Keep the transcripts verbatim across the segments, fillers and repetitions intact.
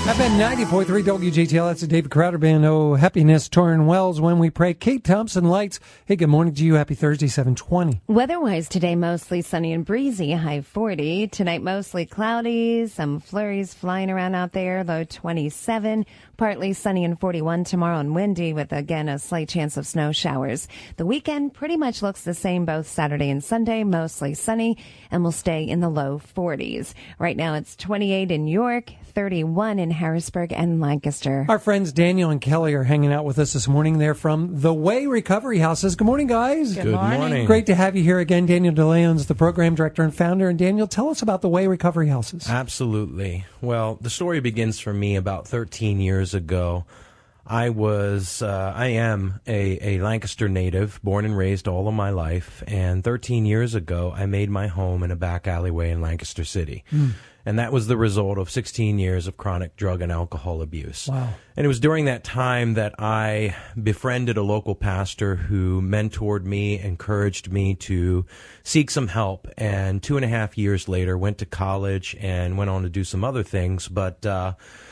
F M ninety point three W J T L. That's the David Crowder Band. Oh, happiness, Torrin Wells, When We Pray. Kate Thompson Lights. Hey, good morning to you. Happy Thursday, seven twenty. Weather-wise today, mostly sunny and breezy, high forty. Tonight, mostly cloudy, some flurries flying around out there, low twenty-seven. Partly sunny and forty-one tomorrow and windy with, again, a slight chance of snow showers. The weekend pretty much looks the same both Saturday and Sunday, mostly sunny, and will stay in the low forties. Right now, it's twenty-eight in York, thirty-one in Harrisburg and Lancaster. Our friends Daniel and Kelly are hanging out with us this morning. They're from The Way Recovery Houses. Good morning, guys. Good, Good morning. morning. Great to have you here again. Daniel DeLeon's the program director and founder. And Daniel, tell us about The Way Recovery Houses. Absolutely. Well, the story begins for me about thirteen years ago. I was, uh, I am a, a Lancaster native, born and raised all of my life. And thirteen years ago, I made my home in a back alleyway in Lancaster City. Mm. And that was the result of sixteen years of chronic drug and alcohol abuse. Wow. And it was during that time that I befriended a local pastor who mentored me, encouraged me to seek some help. And two and a half years later, went to college and went on to do some other things. But uh,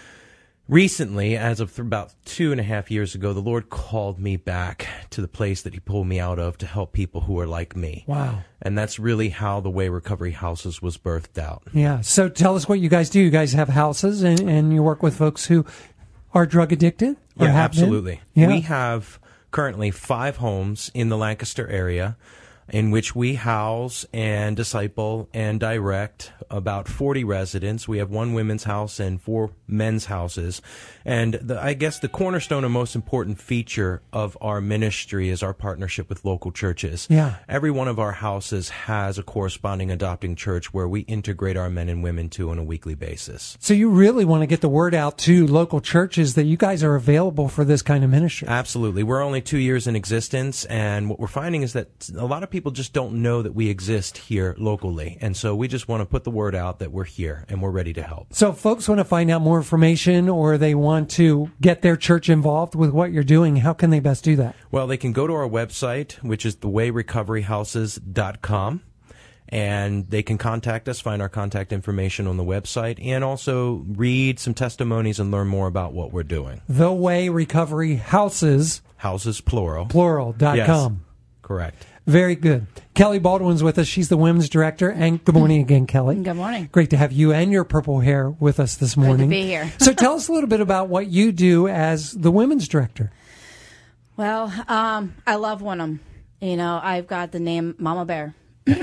recently, as of th- about two and a half years ago, the Lord called me back to the place that he pulled me out of to help people who are like me. Wow. And that's really how the Way Recovery Houses was birthed out. Yeah. So tell us what you guys do. You guys have houses and, and you work with folks who are drug addicted? Or Yeah, have absolutely. Yeah. We have currently five homes in the Lancaster area in which we house and disciple and direct about forty residents. We have one women's house and four men's houses. And the, I guess the cornerstone and most important feature of our ministry is our partnership with local churches. Yeah. Every one of our houses has a corresponding adopting church where we integrate our men and women to on a weekly basis. So you really want to get the word out to local churches that you guys are available for this kind of ministry. Absolutely. We're only two years in existence, and what we're finding is that a lot of people just don't know that we exist here locally. And so we just want to put the word out that we're here and we're ready to help. So if folks want to find out more information or they want to get their church involved with what you're doing, how can they best do that? Well, they can go to our website, which is the way recovery houses dot com. And they can contact us, find our contact information on the website, and also read some testimonies and learn more about what we're doing. The Way Recovery Houses. Houses, plural. Plural, dot Yes, com. correct. Very good. Kelly Baldwin's with us. She's the women's director. And good morning again, Kelly. Good morning. Great to have you and your purple hair with us this morning. Good to be here. So tell us a little bit about what you do as the women's director. Well, um, I love Wenham. You know, I've got the name Mama Bear.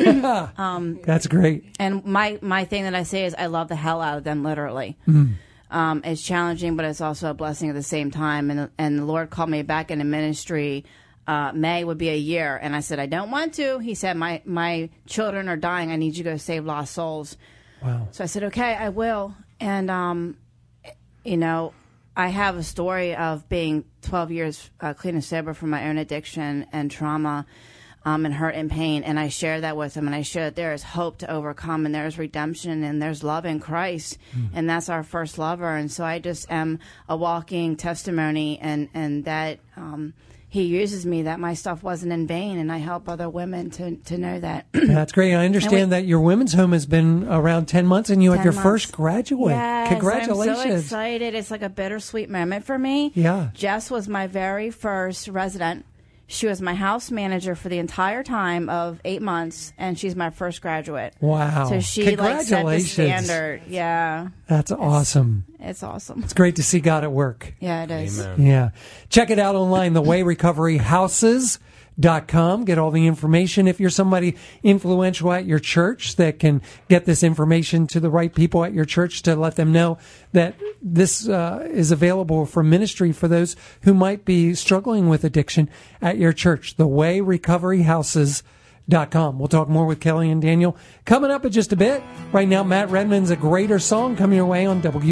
um, That's great. And my, my thing that I say is I love the hell out of them, literally. Mm. Um, it's challenging, but it's also a blessing at the same time. And, and the Lord called me back into ministry. Uh, May would be a year. And I said, I don't want to. He said, my, my children are dying. I need you to go save lost souls. Wow. So I said, okay, I will. And, um, you know, I have a story of being twelve years uh, clean and sober from my own addiction and trauma um, and hurt and pain. And I share that with them. And I share that there is hope to overcome and there's redemption and there's love in Christ. Mm. And that's our first lover. And so I just am a walking testimony and, and that um, he uses me, that my stuff wasn't in vain. And I help other women to, to know that. That's great. I understand we, that your women's home has been around ten months and you had your months. first graduate. Yes, Congratulations. I'm so excited. It's like a bittersweet moment for me. Yeah. Jess was my very first resident. She was my house manager for the entire time of eight months, and she's my first graduate. Wow. So she like set the standard. Yeah. That's it's, awesome. It's awesome. It's great to see God at work. Yeah, it is. Amen. Yeah. Check it out online, the way recovery houses dot com. Get all the information. If you're somebody influential at your church that can get this information to the right people at your church to let them know that this uh, is available for ministry for those who might be struggling with addiction at your church, the way recovery houses dot com. We'll talk more with Kelly and Daniel coming up in just a bit. Right now, Matt Redman's A Greater Song coming your way on W.